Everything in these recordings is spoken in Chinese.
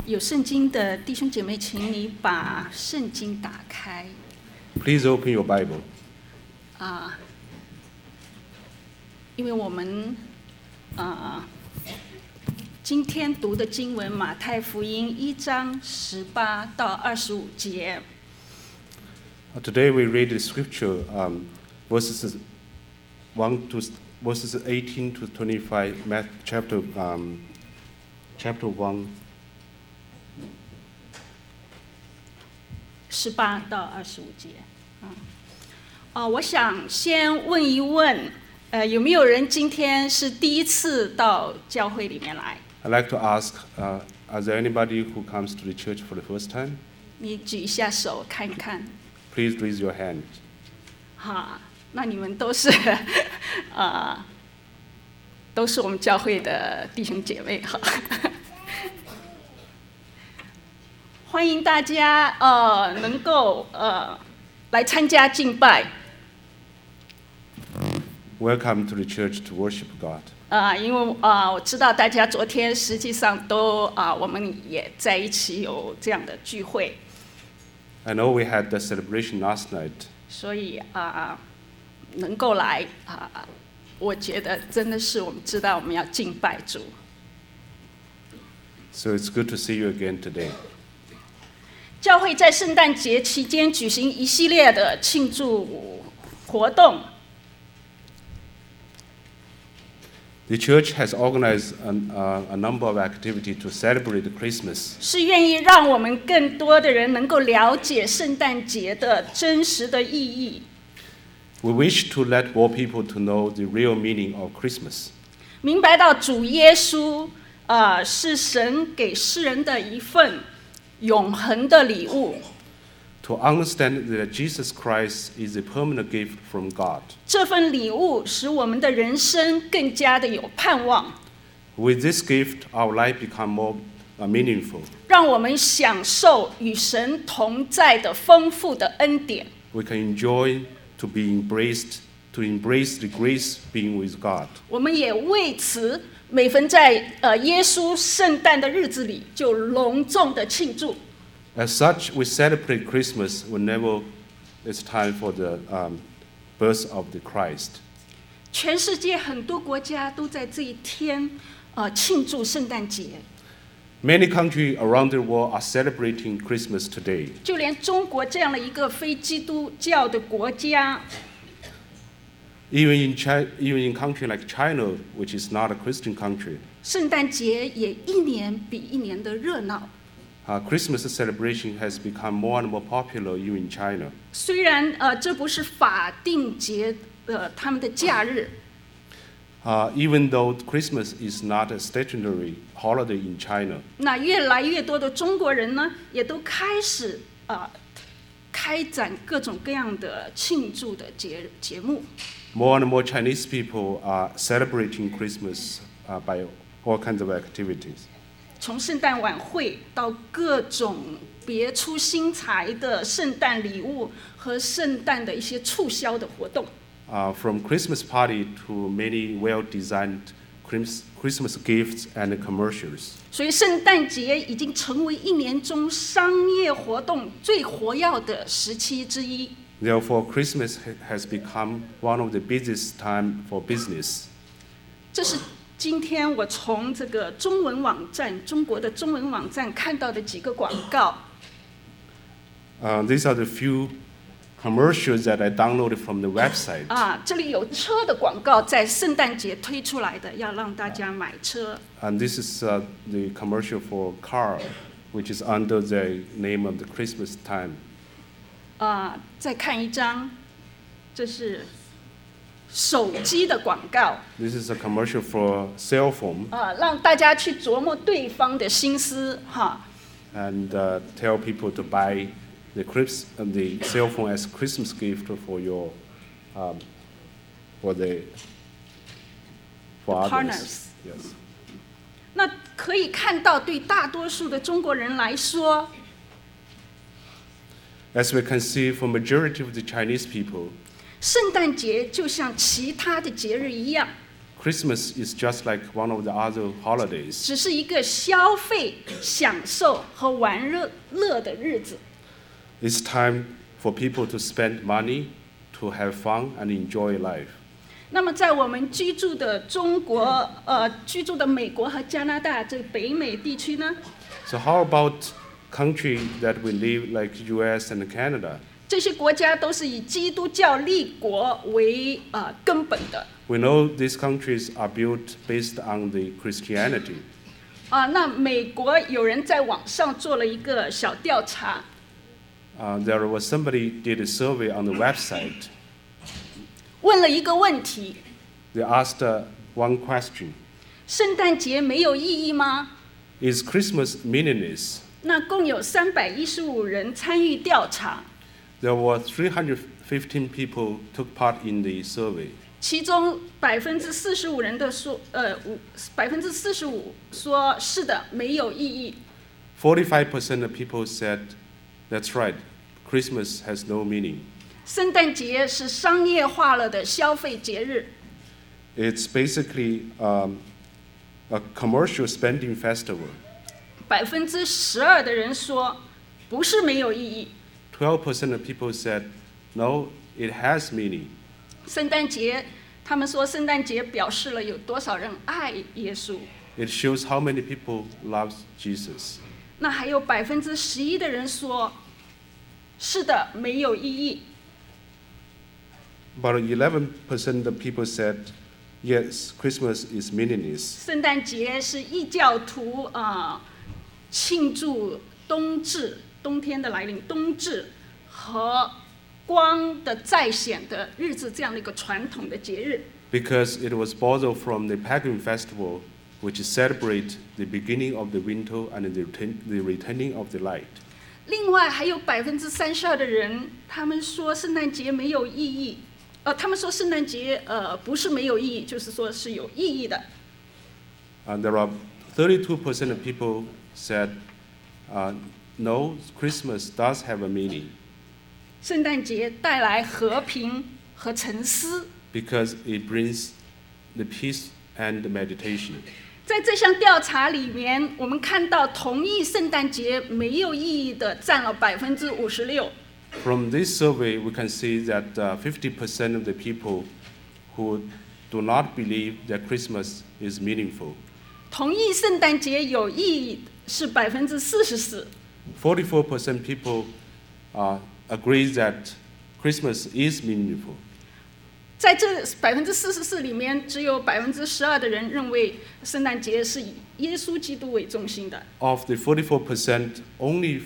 有圣经的弟兄姐妹，请你把圣经打开。 Please open your Bible. 因为我们今天读的经文马太福音1章18到25节。 Today we read the scripture, verses 18 to 25, chapter 1. 18到25节。我想先问一问，有没有人今天是第一次到教会里面来？ I'd like to ask, is there anybody who comes to the church for the first time? 你举一下手看一看。 Please raise your hand. 那你们都是都是我们教会的弟兄姐妹哈。欢迎大家能够来参加敬拜。 Welcome to the church to worship God. 因为我知道大家昨天实际上都我们也在一起有这样的聚会。 I know we had the celebration last night. 所以能够来我觉得真的是我们知道我们要敬拜主。 So it's good to see you again today. 教会在圣诞节期间举行一系列的庆祝活动。 The church has organized a number of activities to celebrate Christmas. 是愿意让我们更多的人能够了解圣诞节的真实的意义。 We wish to let more people to know the real meaning of Christmas. 明白到主耶稣是神给世人的一份永恒的礼物。 To understand that Jesus Christ is a permanent gift from God. 这份礼物使我们的人生更加的有盼望。 With this gift, our life become more meaningful. 让我们享受与神同在的丰富的恩典。 We can enjoy to embrace the grace being with God. 我们也为此每逢在耶稣圣诞的日子里，就隆重的庆祝。 As such, we celebrate Christmas whenever it's time for the birth of the Christ. 全世界很多国家都在这一天庆祝圣诞节。 Many countries around the world are celebrating Christmas today. 就连中国这样的一个非基督教的国家， Even in country like China, which is not a Christian country, 圣诞节也一年比一年的热闹。 Christmas celebration has become more and more popular even in China. 虽然这不是法定节他们的假日， Even though Christmas is not a statutory holiday in China, 那越来越多的中国人呢，也都开始开展各种各样的庆祝的节目。 more and more Chinese people are celebrating Christmas by all kinds of activities. 从圣诞晚会到各种别出心裁的圣诞礼物和圣诞的一些促销的活动。 From Christmas party to many well-designed Christmas gifts and commercials. 所以圣诞节已经成为一年中商业活动最活跃的时期之一。 Therefore, Christmas has become one of the busiest time for business. 这是今天我从这个中国的中文网站看到的几个广告。 These are the few commercials that I downloaded from the website. 这里有车的广告，在圣诞节推出来的，要让大家买车。 And this is the commercial for car, which is under the name of the Christmas time. 再看一张，这是手机的广告。 This is a commercial for cell phone. 让大家去琢磨对方的心思 And tell people to buy the cell phone as Christmas gift for your for partners. Yes. 那可以看到，对大多数的中国人来说， As we can see, for majority of the Chinese people, 圣诞节就像其他的节日一样， Christmas is just like one of the other holidays. 只是一个消费、享受和玩乐的日子。 It's time for people to spend money, to have fun and enjoy life. 那么在我们居住的中国、居住的美国和加拿大这个北美地区呢？ So how about country that we live like US and Canada? 这些国家都是以基督教立国为根本的。 We know these countries are built based on the Christianity. 那美国有人在网上做了一个小调查。 There was somebody did a survey on the website. 问了一个问题。 They asked one question. 圣诞节没有意义吗？ Is Christmas meaningless? 那共有315人参与调查。 There were 315 people took part in the survey. 其中45%人的说，45%说是的，没有意义。 45% of people said, "That's right, Christmas has no meaning." 圣诞节是商业化了的消费节日。 It's basically a commercial spending festival. 12% 的人说不是没有意义。 12% of people said, "No, it has meaning." 圣诞节，他们说圣诞节表示了有多少人爱耶稣。 It shows how many people love Jesus. 那还有11%的人说，是的，没有意义。 About 11% of people said, "Yes, Christmas is meaningless." 圣诞节是异教徒庆祝冬天的来临，冬至和光的再显的日子这样的一个传统的节日。 Because it was borrowed from the pagan festival, which celebrate the beginning of the winter and the returning of the light. 另外还有32%的人，他们说圣诞节没有意义。他们说圣诞节不是没有意义，就是说是有意义的。 And there are 32% of people said, "No, Christmas does have a meaning." 圣诞节带来和平和沉思。 Because it brings the peace and the meditation. 在这项调查里面，我们看到同意圣诞节没有意义的占了56%。 From this survey, we can see that 50% of the people who do not believe that Christmas is meaningful. 同意圣诞节有意义是44%。 44% people agree that Christmas is meaningful. 在这44%里面，只有12%的人认为圣诞节是以耶稣基督为中心的。 Of the 44%, only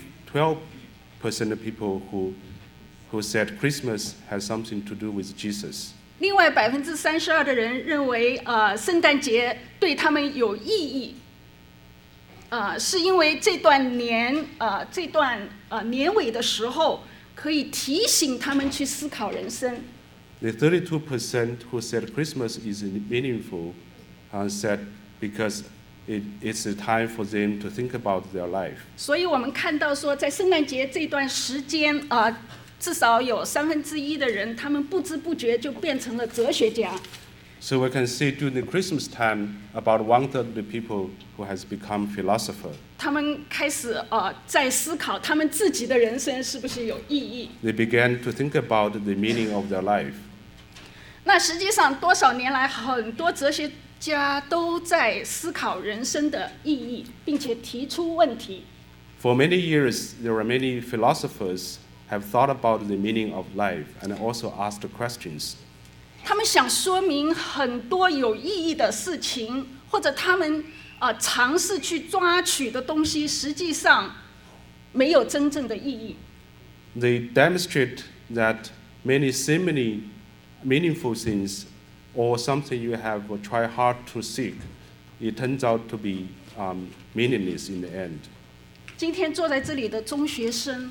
12% of people who said Christmas has something to do with Jesus. 另外32%的人认为，圣诞节对他们有意义，是因为这段年尾的时候，可以提醒他们去思考人生。 The 32% who said Christmas is meaningful said because it's a time for them to think about their life. 所以我们看到说，在圣诞节这段时间至少有1/3的人，他们不知不觉就变成了哲学家。 So we can see during the Christmas time, about 1/3 of the people who has become philosopher. 他们开始在思考他们自己的人生是不是有意义。 They began to think about the meaning of their life. 那实际上多少年来，很多哲学家都在思考人生的意义，并且提出问题。 For many years, there are many philosophers have thought about the meaning of life and also asked questions. 他们想说明很多有意义的事情，或者他们尝试去抓取的东西，实际上没有真正的意义。 They demonstrate that many seemingly meaningful things or something you have tried hard to seek, it turns out to be meaningless in the end. 今天坐在这里的中学生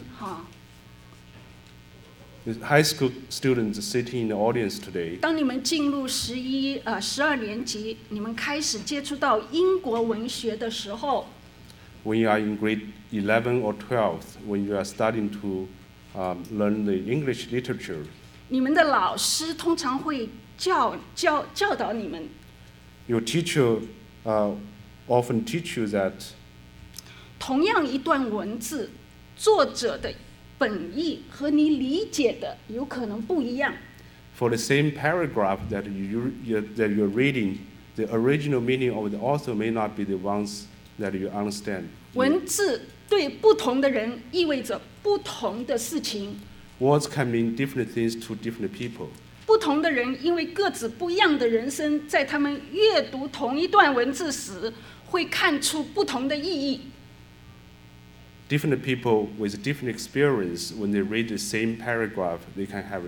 The high school students sitting in the audience today, 当你们进入12年级，你们开始接触到英国文学的时候， when you are in grade 11 or 12, when you are starting to learn the English literature, 你们的老师通常会教导你们， Your teacher often teach you that 同样一段文字，作者的本意和你理解的有可能不一样。 for the same paragraph that you're reading, the original meaning of the author may not be the ones that you understand. 文字对不同的人意味着不同的事情， Words can mean different things to different people. 不同的人因为各自不一样的人生，在他们阅读同一段文字时，会看出不同的意义。 Different people with different experience, when they read the same paragraph, they can have a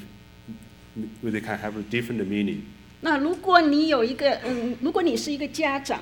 different meaning. 那如果你有一个如果你是一个家长，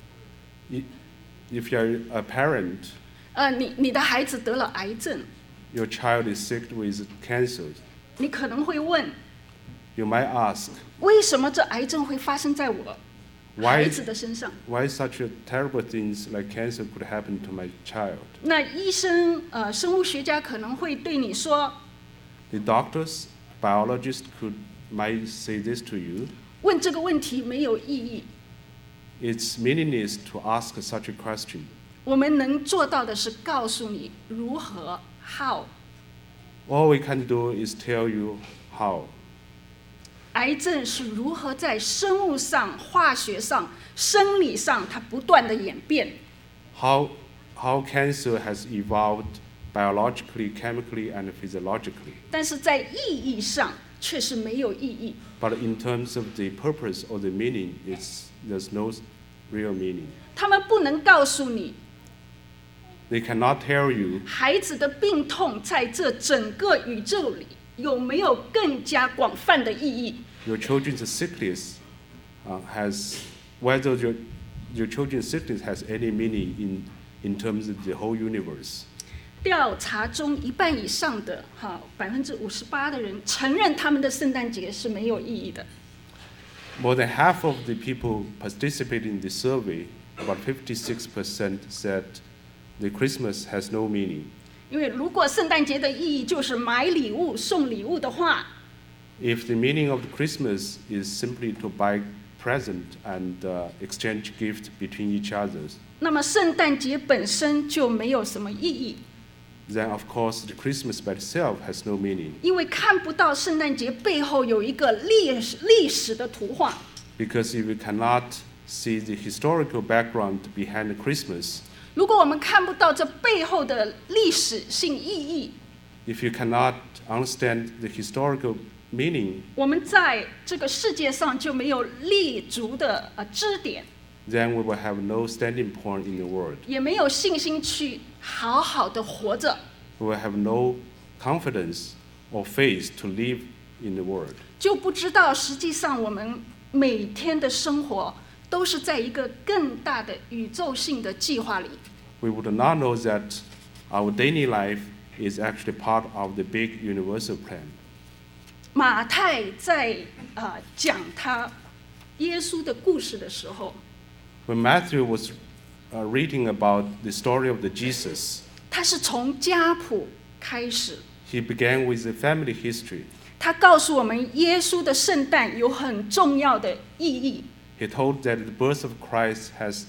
If you're a parent, 你的孩子得了癌症， your child is sick with cancer, 你可能会问， you might ask, 为什么这癌症会发生在我孩子的身上？ why such a terrible things like cancer could happen to my child? 那医生生物学家可能会对你说， The doctors, biologists might say this to you. 问这个问题没有意义。 It's meaningless to ask such a question. 我们能做到的是告诉你如何 how。 All we can do is tell you how. 癌症是如何在生物上、化学上、生理上它不断的演变。 How cancer has evolved biologically, chemically, and physiologically. 但是在意义上却是没有意义。 But in terms of the purpose or the meaning, there's no real meaning. 他们不能告诉你， They cannot tell you 孩子的病痛在这整个宇宙里有没有更加广泛的意义。 your children's sickness whether your children's sickness has any meaning in terms of the whole universe. 调查中一半以上的58%的人承认他们的圣诞节是没有意义的。 More than half of the people participating in the survey, about 56%, said the Christmas has no meaning. 因为如果圣诞节的意义就是买礼物、送礼物的话， If the meaning of Christmas is simply to buy present and exchange gift between each other, 那么圣诞节本身就没有什么意义， then of course the Christmas by itself has no meaning. 因为看不到圣诞节背后有一个历史的图画。 Because if we cannot see the historical background behind Christmas, 如果我们看不到这背后的历史性意义， if you cannot understand the historical meaning, 我们在这个世界上就没有立足的支点， then we will have no standing point in the world. 也没有信心去好好的活着， We will have no confidence or faith to live in the world. 就不知道实际上我们每天的生活都是在一个更大的宇宙性的计划里。 We would not know that our daily life is actually part of the big universal plan. 马太在讲他耶稣的故事的时候， When Matthew was reading about the story of the Jesus, 他是从家谱开始， he began with the family history. 他告诉我们耶稣的圣诞有很重要的意义。 He told that the birth of Christ has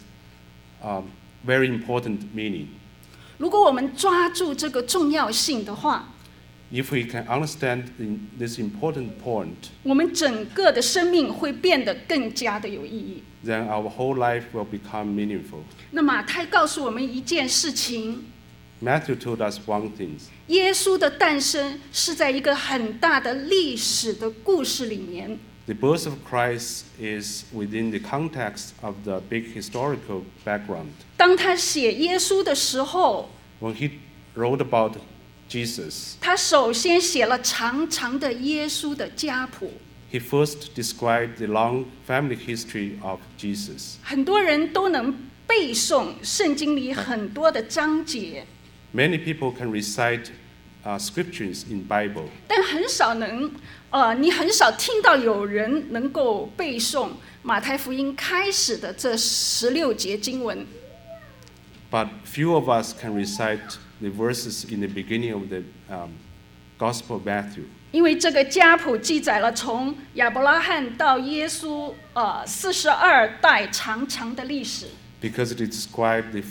very important meaning. 如果我们抓住这个重要性的话， If we can understand this important point, 我们整个的生命会变得更加的有意义。 then our whole life will become meaningful. 那马太告诉我们一件事情， Matthew told us one thing. 耶稣的诞生是在一个很大的历史的故事里面。 The birth of Christ is within the context of the big historical background. 当他写耶稣的时候， When he wrote about Jesus, 他首先写了长长的耶稣的家谱。 he first described the long family history of Jesus. 很多人都能背诵圣经里很多的章节， Many people can recite scriptures in Bible, 但很少你很少听到有人能够背诵马太福音开始的这16节经文。 but few of us can recite the verses in the beginning of the Gospel of Matthew. 因为这个家谱记载了从亚伯拉罕到耶稣42代长长的历史。 Because it describes the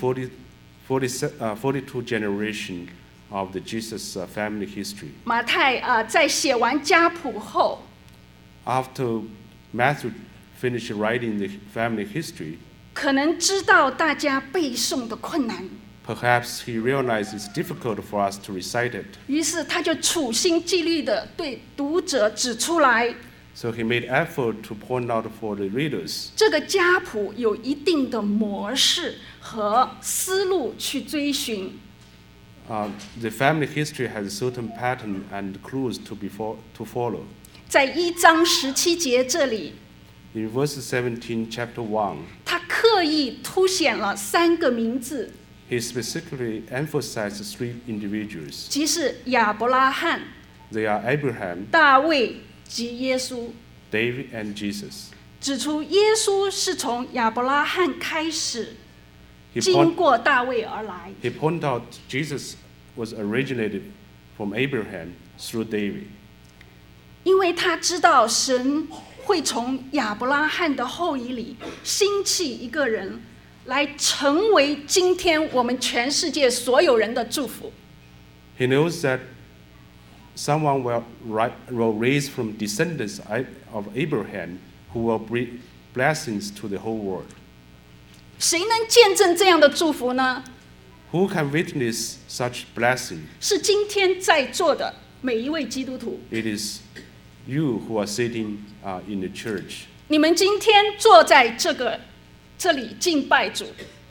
42 generation of the Jesus family history. 马太在写完家谱后， After Matthew finished writing the family history, 可能知道大家背诵的困难， perhaps he realized it's difficult for us to recite it. 于是他就处心积虑地对读者指出来， So he made effort to point out for the readers 这个家谱有一定的模式和思路去追寻。 the family history has a certain pattern and clues to follow. 在1章17节这里， In verse 17, chapter 1, 他刻意凸显了3个名字， he specifically emphasized 3 individuals. 即是亚伯拉罕、 They are Abraham, 大卫及耶稣， David, and Jesus. 指出耶稣是从亚伯拉罕开始， He 经过大卫而来。 pointed out Jesus was originated from Abraham through David. 因为他知道神会从亚伯拉罕的后裔里兴起一个人，来成为今天我们全世界所有人的祝福。 He knows that someone will raise from descendants of Abraham who will bring blessings to the whole world. 谁能见证这样的祝福呢？ Who can witness such blessing? 是今天在座的每一位基督徒。 It is you who are sitting in the church. 你们今天坐在这里敬拜主，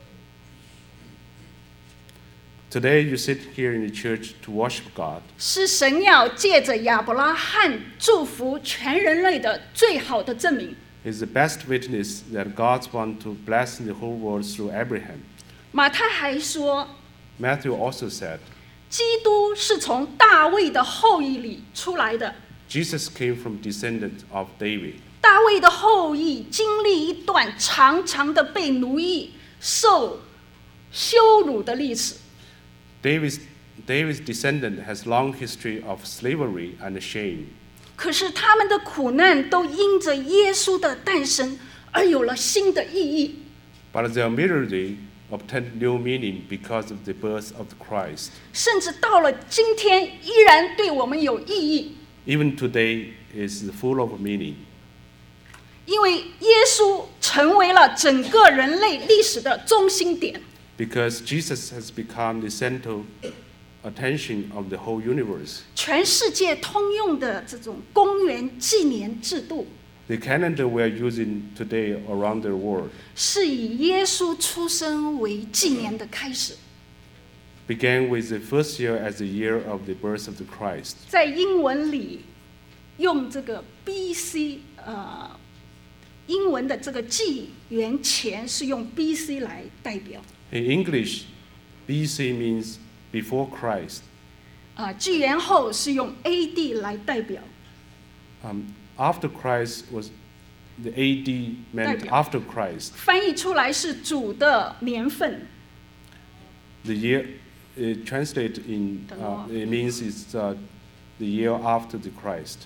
Today you sit here in the church to worship God. 是神要借着亚伯拉罕祝福全人类的最好的证明。 It's the best witness that God wants to bless the whole world through Abraham. 马太还说， Matthew also said, 基督是从大卫的后裔里出来的。 Jesus came from descendant of David. 大卫的后裔经历一段长长的被奴役、受羞辱的历史。 David's descendant has long history of slavery and shame. 可是他们的苦难都因着耶稣的诞生而有了新的意义。 But their misery obtained new meaning because of the birth of Christ. 甚至到了今天，依然对我们有意义， Even today is full of meaning. 因为耶稣成为了整个人类历史的中心点。 Because Jesus has become the central attention of the whole universe. 全世界通用的这种公元纪年制度， The calendar we are using today around the world 是以耶稣出生为纪年的开始。 began with the first year as the year of the birth of the Christ. 在英文里，用这个 BC， 英文的这个纪元前是用 BC 来代表。 In English, BC means before Christ. 纪元后是用 AD 来代表。 After Christ was the AD meant 代表。 after Christ. 翻译出来是主的年份。 The year translate in The Lord. it means it's the year after the Christ.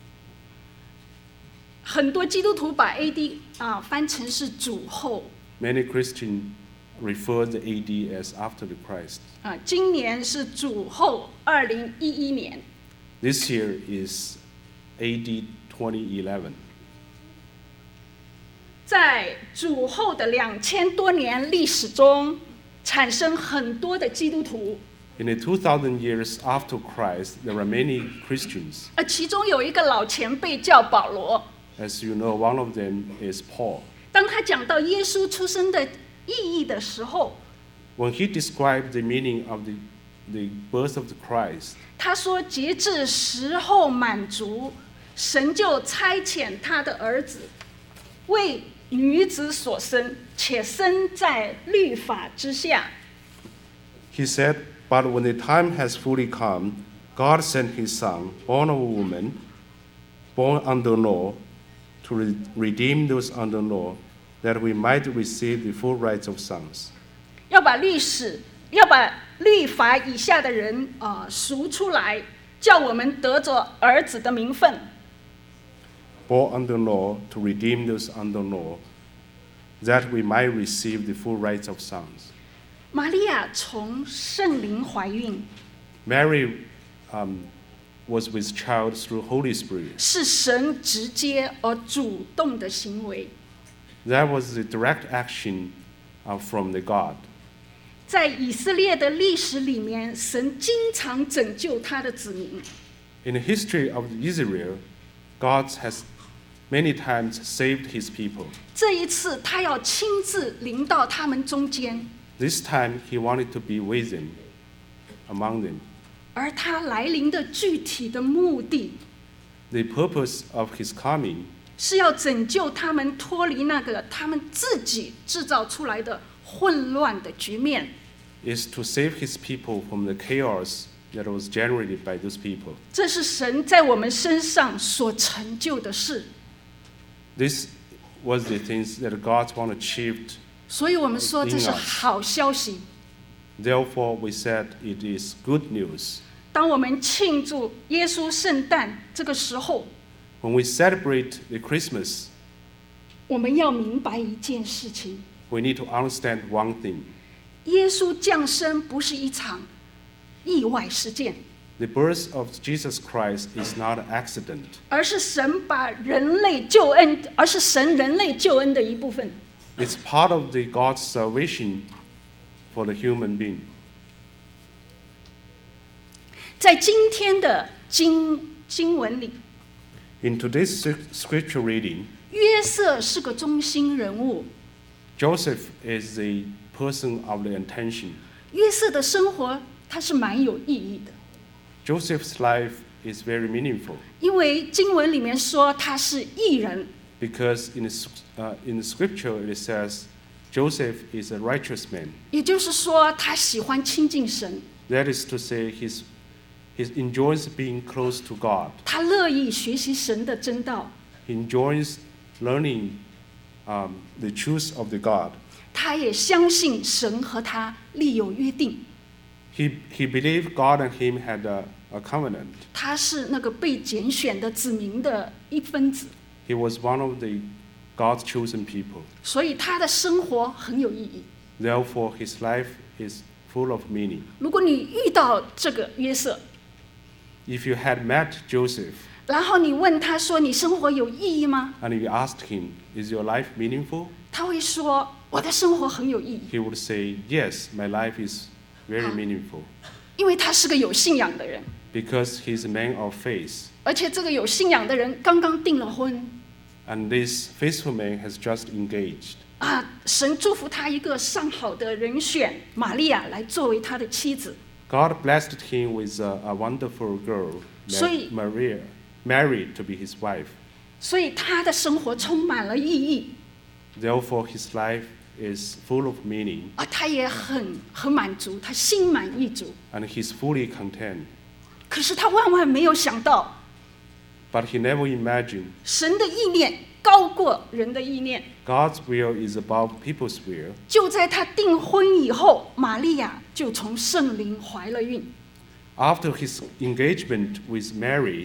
很多基督徒把 AD 翻成是主后。 Many Christians refer the AD as after the Christ. 今年是主后2011年。 This year is AD 2011. 在主后的2000多年历史中，产生很多的基督徒。 In the 2000 years after Christ, there are many Christians. 其中有一个老前辈叫保罗。 As you know, one of them is Paul. 当他讲到耶稣出生的意义的时候， When he described the meaning of the birth of the Christ, 他说：“截至时候满足，神就差遣他的儿子，为女子所生，且生在律法之下。” he said, "But when the time has fully come, God sent his son, born of a woman, born under law, to redeem those under law, that we might receive the full rights of sons." 要把律法以下的人赎出来， 叫我们得着儿子的名分。 born under law to redeem those under law, that we might receive the full rights of sons. 玛利亚从圣灵怀孕， Mary was with child through Holy Spirit. 是神直接而主动的行为。 That was the direct action from the God. 在以色列的历史里面，神经常拯救他的子民。 In the history of Israel, God has many times saved his people. 这一次，他要亲自临到他们中间， This time he wanted to be with them, among them. 而他来临的具体的目的， The purpose of his coming 是要拯救他们脱离那个他们自己制造出来的混乱的局面。 is to save his people from the chaos that was generated by those people. 这是神在我们身上所成就的事， This was the things that God wanted achieved. 所以我们说这是好消息。 Therefore, we said it is good news. 当我们庆祝耶稣圣诞这个时候， When we celebrate the Christmas, 我们要明白一件事情： we need to understand one thing. 耶稣降生不是一场意外事件， The birth of Jesus Christ is not an accident. 而是神人类救恩的一部分。 It's part of the God's salvation for the human being. 在今天的经文里， In today's scripture reading, 约瑟是个中心人物。 Joseph is the person of the intention. 约瑟的生活他是蛮有意义的， Joseph's life is very meaningful 因为经文里面说他是义人， because in the scripture it says Joseph is a righteous man. 也就是说他喜欢亲近神， That is to say, he enjoys being close to God. 他乐意学习神的真道， He enjoys learning the truth of the God. 他也相信神和他立有约定， He believed God and him had a covenant. 他是那个被拣选的子民的一分子， He was one of the God's chosen people. 所以他的生活很有意义。 Therefore, his life is full of meaning. 如果你遇到这个约瑟， If you had met Joseph 然后你问他说：“你生活有意义吗 and you asked him, "Is your life meaningful?" 他会说：“我的生活很有意义。” He would say, "Yes, my life is very meaningful." 因为他是个有信仰的人， Because he's a man of faith. 而且这个有信仰的人刚刚订了婚 And this faithful man has just engaged. 啊，神祝福他一个上好的人选玛利亚来作为他的妻子， God blessed him with a wonderful girl, 所以- Maria, married to be his wife. 所以他的生活充满了意义 Therefore, his life is full of meaning, 啊，他也很满足，他心满意足。 and he's fully content. 可是他万万没有想到， But he never imagined 神的意念高过人的意念。 God's will is above people's will. 就在他订婚以后，玛利亚就从圣灵怀了孕。 After his engagement with Mary,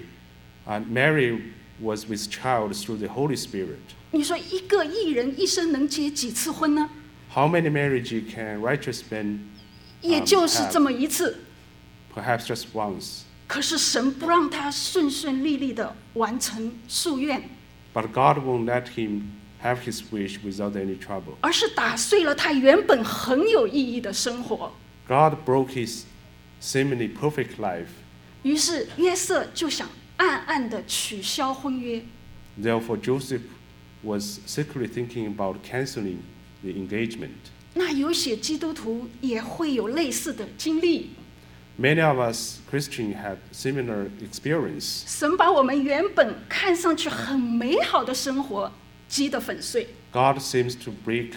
Mary was with child through the Holy Spirit. 你说一个艺人一生能结几次婚呢？ How many marriages can righteous men 也就是这么一次。 perhaps just once? 可是神不让他顺顺利利的完成夙愿， But God won't let him have his wish without any trouble. 而是打碎了他原本很有意义的生活。 God broke his seemingly perfect life. 于是约瑟就想暗暗的取消婚约。 Therefore, Joseph was secretly thinking about canceling the engagement. 那有些基督徒也会有类似的经历。 Many of us Christians had similar experience. 神把我们原本看上去很美好的生活击得粉碎， God seems to break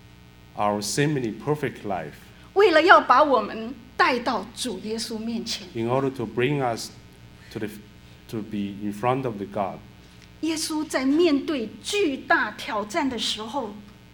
our seemingly perfect life 为了要把我们带到主耶稣面前。 in order to bring us to be in front of the God. 耶稣在面对巨大挑战的时候，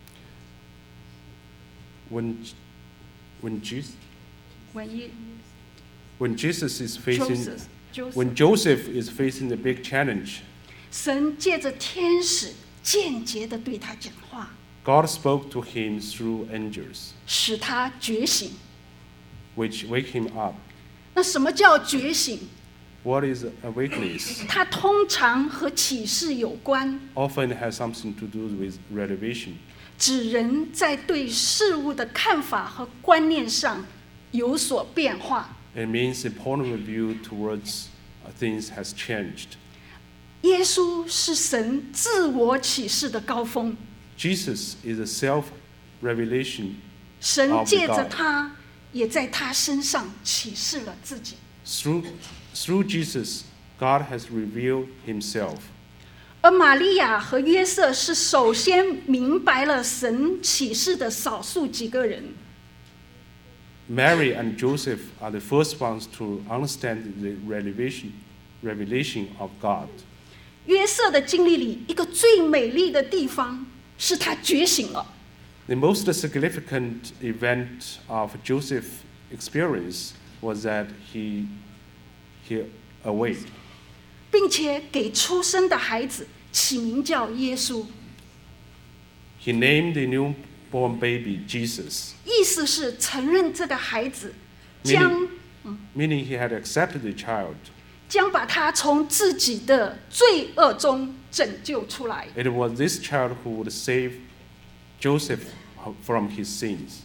When Jesus when is facing Joseph When Joseph is facing the big challenge, 神借着天使间接的对他讲话， God spoke to him through angels, 使他觉醒。 which wake him up. 那什么叫觉醒？ What is awakeness? 它通常和启示有关， Often has something to do with revelation. 指人在对事物的看法和观念上有所变化。 It means the point of view towards things has changed. 耶稣是神自我启示的高峰， Jesus is a self-revelation 神 of 借着 God. 他，也在他身上启示了自己。 Through Jesus, God has revealed himself. 而玛利亚和约瑟是首先明白了神启示的少数几个人。 Mary and Joseph are the first ones to understand the revelation of God. 约瑟的经历里，一个最美丽的地方是他觉醒了。 The most significant event of Joseph's experience was that he awake, 并且给出生的孩子起名叫耶稣， he named the newborn baby Jesus, 意思是承认这个孩子将 meaning he had accepted the child. 将把他从自己的罪恶中拯救出来。 It was this child who would save Joseph from his sins.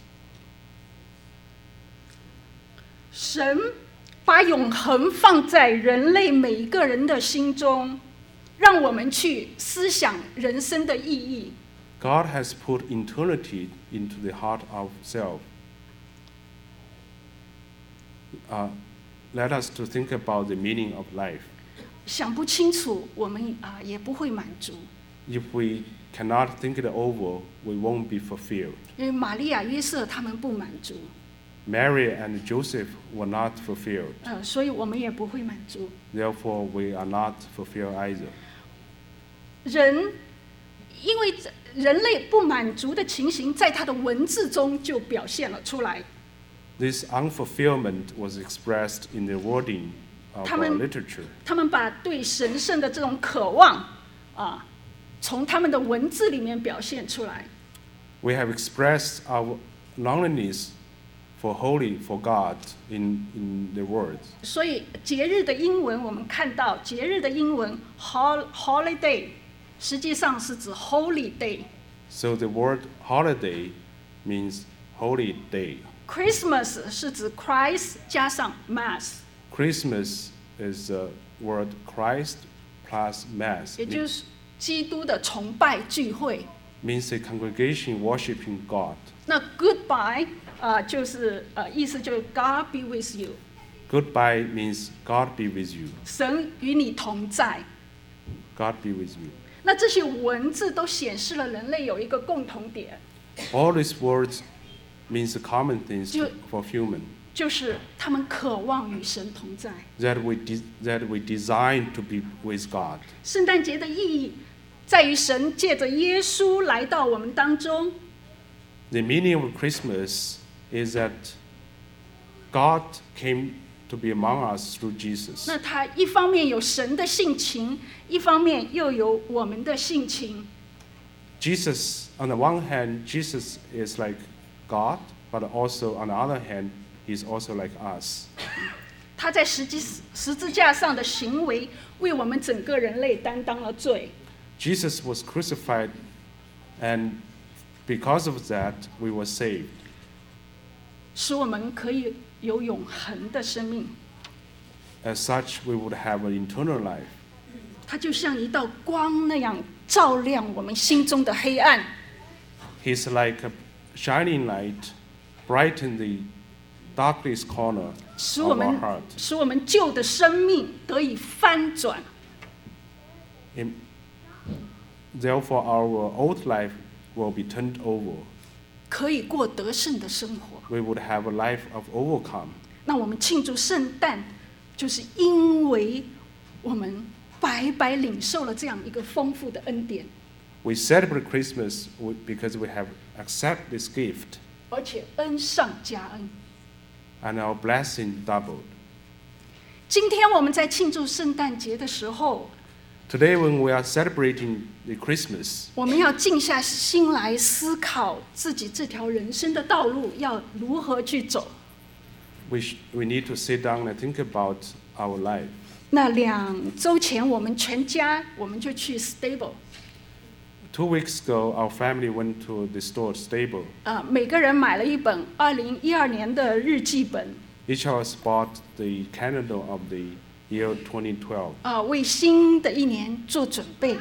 神把永恒放在人类每一个人的心中，让我们去思想人生的意义。 God has put eternity into the heart of self. Let us to think about the meaning of life. 想不清楚，我们也不会满足。 If we cannot think it over, we won't be fulfilled. 因为玛利亚、约瑟他们不满足， Mary and Joseph were not fulfilled. 所以我们也不会满足。 Therefore, we are not fulfilled either. 人因为人类不满足的情形，在他的文字中就表现了出来。 This unfulfillment was expressed in the wording of literature. 他们把对神圣的这种渴望从他们的文字里面表现出来。 We have expressed our longings for holy, for God in the words. 所以节日的英文，我们看到节日的英文 holiday 实际上是指 holy day。 So the word holiday means holy day. Christmas 是指 Christ 加上 Mass， Christmas is the word Christ plus Mass. 也就是基督的崇拜聚会。 Means a congregation worshiping God. 那 Goodbye 就是意思就是 God be with you， Goodbye means God be with you. 神与你同在。 God be with you. 那这些文字都显示了人类有一个共同点， All these words means the common things Jo- for human. 就是他们渴望与神同在。 That we design to be with God. 圣诞节的意义在于神借着耶稣来到我们当中， The meaning of Christmas is that God came to be among us through Jesus. 那他一方面有神的性情，一方面又有我们的性情。 Jesus, on the one hand, Jesus is like God, but also on the other hand, he's also like us. 他在十字架上的行为，为我们整个人类担当了罪。 Jesus was crucified, and because of that, we were saved. 使我们可以有永恒的生命。 As such, we would have an eternal life. 它就像一道光那样照亮我们心中的黑暗。 He's like a shining light, brighten the darkest corner 使 of 我 our 们 heart. 使我们旧的生命得以翻转。 Therefore, our old life will be turned over. 可以过得胜的生活。 We would have a life of overcome. 那我们庆祝圣诞，就是因为我们白白领受了这样一个丰富的恩典， We celebrate Christmas because we have accepted this gift, 而且恩上加恩。 and our blessing doubled. 今天我们在庆祝圣诞节的时候， Today, when we are celebrating the Christmas, 我们要静下心来思考自己这条人生的道路要如何去走。 we need to sit down and think about our life. 那2周前，我们全家我们就去 Stable， 2 weeks ago, our family went to the store Stable. 每个人买了一本2012年的日记本， Each of us bought the calendar of the year 2012 为新的一年做准备。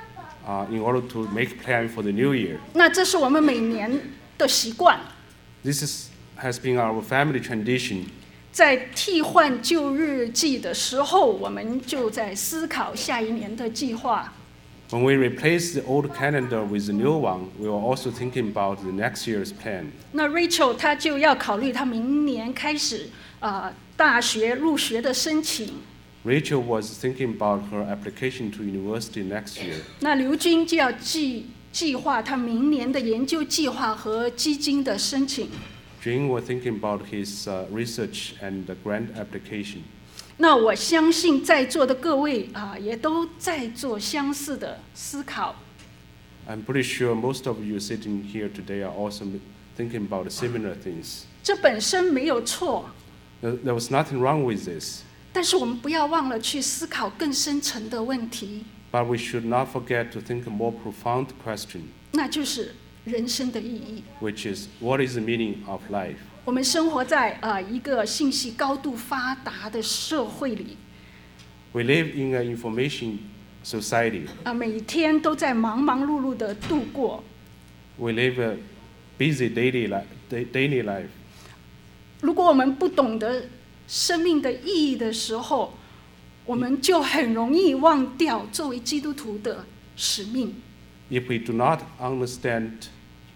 in order to make plan for the new year. 那这是我们每年的习惯， This has been our family tradition. 在替换旧日记的时候，我们就在思考下一年的计划。 When we replace the old calendar with the new one, we are also thinking about the next year's plan. 那 Rachel 她就要考虑她明年开始大学入学的申请。 Rachel was thinking about her application to university next year. 那刘军就要计划他明年的研究计划和基金的申请。 Jane was thinking about his research and the grant application. 那我相信在座的各位也都在做相似的思考。 I'm pretty sure most of you sitting here today are also thinking about similar things. 这本身没有错， There was nothing wrong with this, 但是我们不要忘了去思考更深层的问题， but we should not forget to think a more profound question, 那就是人生的意义。 which is, what is the meaning of life? 我们生活在一个信息高度发达的社会里， We live in an information society. 每天都在忙忙碌碌的度过。 We live a busy daily life. 如果我们不懂得生命的意义的时候，我们就很容易忘掉作为基督徒的使命。 If we do not understand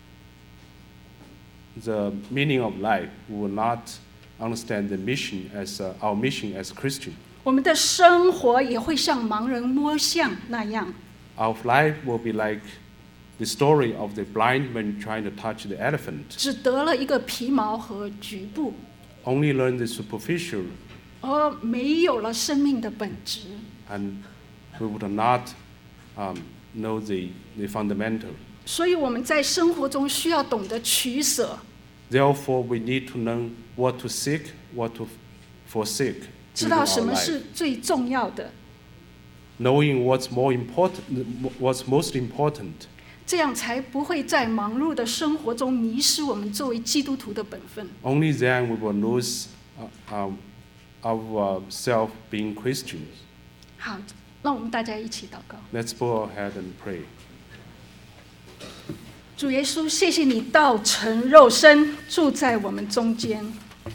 the meaning of life, we will not understand the mission as our mission as Christian. 我们的生活也会像盲人摸象那样， Our life will be like the story of the blind man trying to touch the elephant. 只得了一个皮毛和局部， Only learn the superficial, 而没有了生命的本质。 and we would not know the fundamental. 所以我们在生活中需要懂得取舍， Therefore, we need to know what to seek, what to forsake 知 in 道 our 什么 life. 是最重要的， Knowing what's most important, 这样才不会在忙碌的生活中迷失我们作为基督徒的本分。 only then we will lose ourselves being Christians. 好，让我们大家一起祷告。 Let's bow our head and pray. 主耶稣，谢谢你道成肉身，住在我们中间，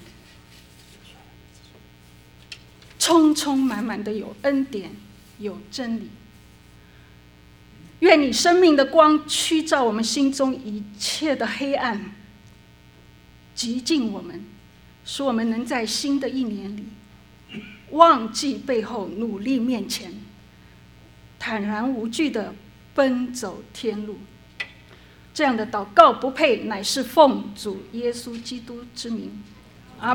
充充满满的有恩典，有真理。愿你生命的光驱照我们心中一切的黑暗，洁净我们，使我们能在新的一年里忘记背后，努力面前，坦然无惧地奔走天路。这样的祷告不配，乃是奉主耶稣基督之名。